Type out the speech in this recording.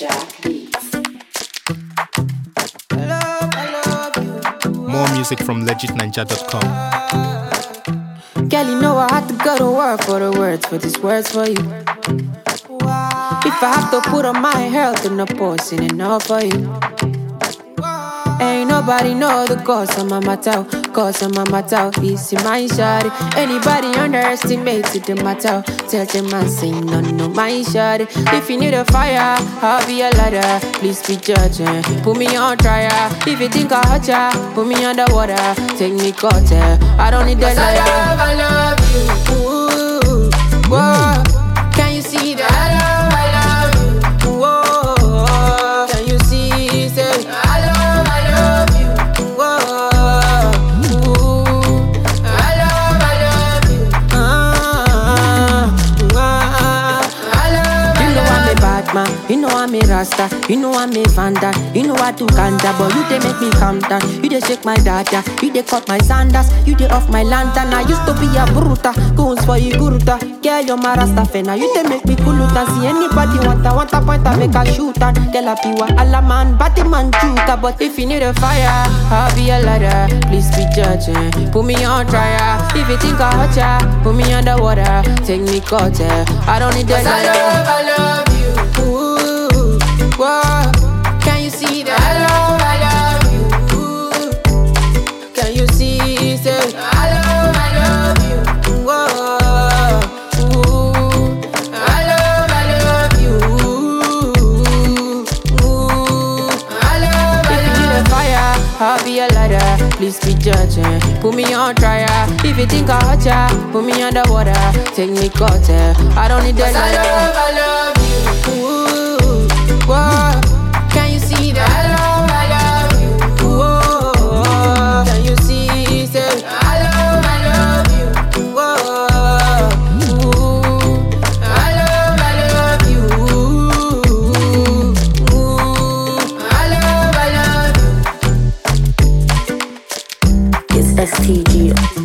More music from legitninja.com. Girl, you know I had to go to work for the words, for these words for you. If I have to put on my health in a pause, in enough for you. Ain't nobody know the cause of my matter, cause of my matter. It's in my shawty. Anybody underestimated the matter, tell them I say no, my shawty. If you need a fire, I'll be a ladder. Please be judging, put me on trial. If you think I hurt ya, put me underwater. Take me cutter, I don't need that liar. I love you. Ooh, whoa. Can you see that? I love you. Whoa. Can you see? Say I love you. Whoa. Ooh. I love you. I love you. You know I'm a bad man. You know I'm a rasta. You know I'm a vanda. You know I do ganja, but you they make me calm down. You they shake my data. You they cut my sandals. You they off my lantern. I used to be a bruta. Goons for you guruta. Girl, you're my rasta fena. You they make me kuluta. See anybody want a point, I make a shoot and tell a piwa alla man, batty man chuta. But if you need a fire, I'll be a ladder. Please be judging, put me on trial. If you think I hurt ya, put me underwater. Take me cutter, I don't need that liar. I love you. Ooh, whoa. Can you see that? I love you. Ooh. Can you see? Say I love you. Whoa. I'll be a ladder, please be judging. Put me on trial. If you think I hurt ya, put me underwater. Take me cutter, I don't need that liar. I love you. Ooh, whoa. Can you see that? I love you. Whoa. Can you see? Say I love you. Whoa. Ooh, I love you. Ooh, I love you. It's STG.